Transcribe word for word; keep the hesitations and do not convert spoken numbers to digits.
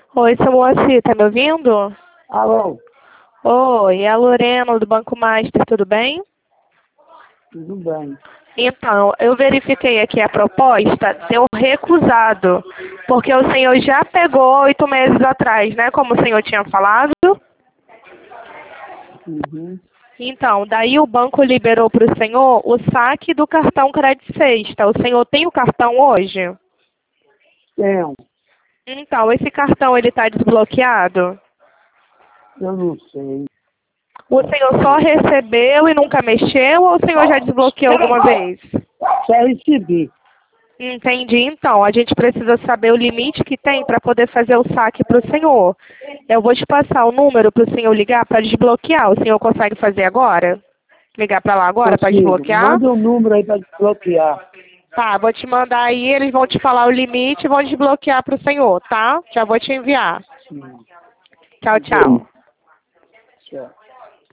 Oi, seu Moacir, tá me ouvindo? Alô, Oi, é a Lorena do Banco Master, tudo bem? tudo bem? Então, eu verifiquei aqui a proposta, deu recusado, porque o senhor já pegou oito meses atrás, né, como o senhor tinha falado. Uhum. Então, daí o banco liberou para o senhor o saque do cartão Crédito Sexta. O senhor tem o cartão hoje? Tenho, Então, esse cartão ele está desbloqueado? eu não sei. O senhor só recebeu e nunca mexeu ou o senhor já desbloqueou alguma vez? Só recebi. Entendi. Então, a gente precisa saber o limite que tem para poder fazer o saque para o senhor. Eu vou te passar o número para o senhor ligar para desbloquear. O senhor consegue fazer agora? Ligar para lá agora para Consigo. desbloquear? Manda o número aí para desbloquear. Tá, vou te mandar aí, eles vão te falar o limite e vão desbloquear para o senhor, tá? Já vou te enviar. Sim. Tchau, tchau. Tchau.